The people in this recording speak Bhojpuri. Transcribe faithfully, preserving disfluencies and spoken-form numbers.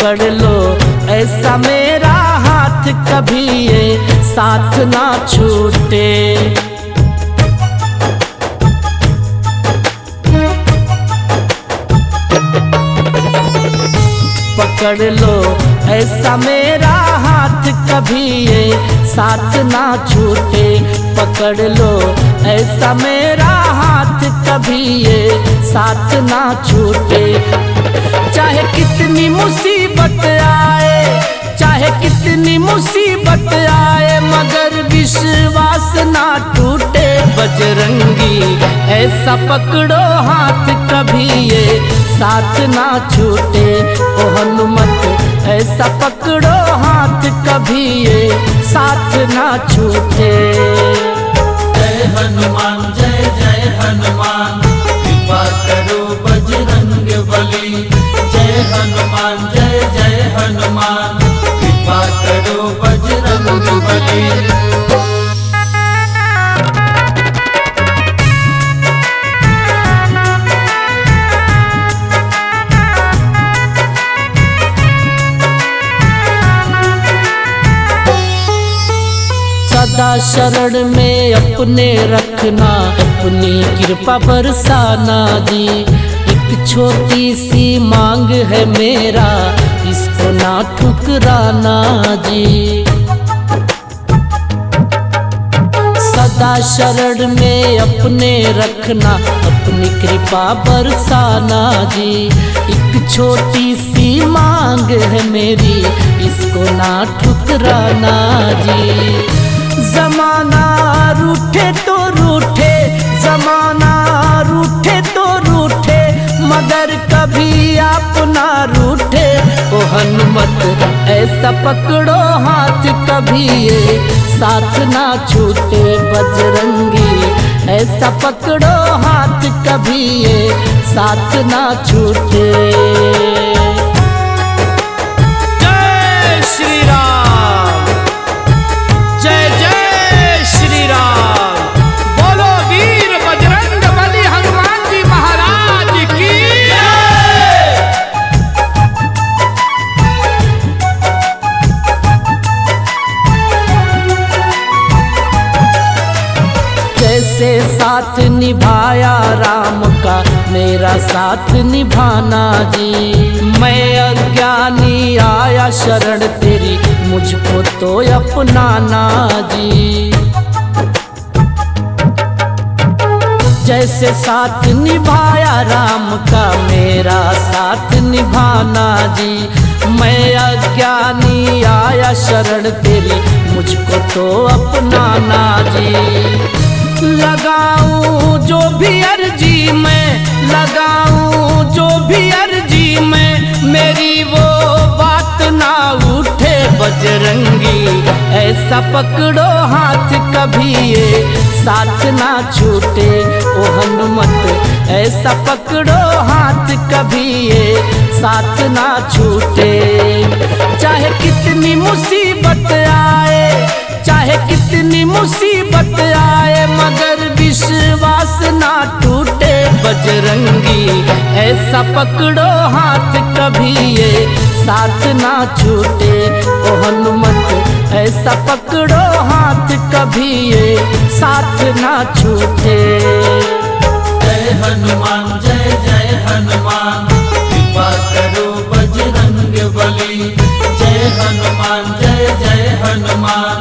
पकड़ लो ऐसा मेरा हाथ, कभी ये साथ ना छूटे। पकड़ लो ऐसा मेरा हाथ, कभी ये साथ ना छूटे। पकड़ लो ऐसा मेरा हाथ, कभी ये साथ ना छूटे। चाहे कितनी मुसीबत आए, चाहे कितनी मुसीबत आए, मगर विश्वास ना टूटे। बजरंगी ऐसा पकड़ो हाथ, कभी ये साथ ना छूटे। ओ हनुमत ऐसा पकड़ो हाथ, कभी ये साथ ना छूटे। जय हनुमान जय जय हनुमान, कृपा करो बजरंग बली। जय हनुमान जय जय हनुमान, कृपा करो बजरंग बली। सदा शरण में अपने रखना, अपनी कृपा बरसाना जी। एक छोटी सी मांग है मेरा, इसको ना ठुकराना जी। सदा शरण में अपने रखना, अपनी कृपा बरसाना जी। एक छोटी सी मांग है मेरी, इसको ना ठुकराना जी। जमाना रूठे तो रूठे, जमाना रूठे तो रूठे, मगर कभी आप ना रूठे। ओ हनुमत ऐसा पकड़ो हाथ, कभी ये साथ ना छूटे। बजरंगी ऐसा पकड़ो हाथ, कभी ये साथ ना छूटे। जय श्री राम, जय जय श्री राम। बोलो वीर बजरंग बली हनुमान जी महाराज की जय। जैसे साथ निभाया राम का, मेरा साथ निभाना जी। मैं अज्ञानी आया शरण तेरी, मुझको तो अपनाना जी। जैसे साथ निभाया राम का, मेरा साथ निभाना जी। मैं अज्ञानी आया शरण तेरी, मुझको तो अपनाना जी। लगाऊं जो भी अर्जी मैं, लगाऊं जो भी अर्जी मैं, मेरी वो बात ना उठे। बजरंगी ऐसा पकड़ो हाथ, कभी ये साथ ना छूटे। ओ हनुमत ऐसा पकड़ो हाथ, कभी ये साथ ना छूटे। चाहे कितनी मुसीबत आए, चाहे कितनी मुसीबत आए, मगर विश्वास ना टूटे। बजरंगी ऐसा पकड़ो हाथ, कभी ये साथ ना छूटे। ओ हनुमत ऐसा पकड़ो हाथ, कभी ये साथ ना छूटे। जय हनुमान जय जय हनुमान, कृपा करो बजरंग बली। जय हनुमान जय जय हनुमान,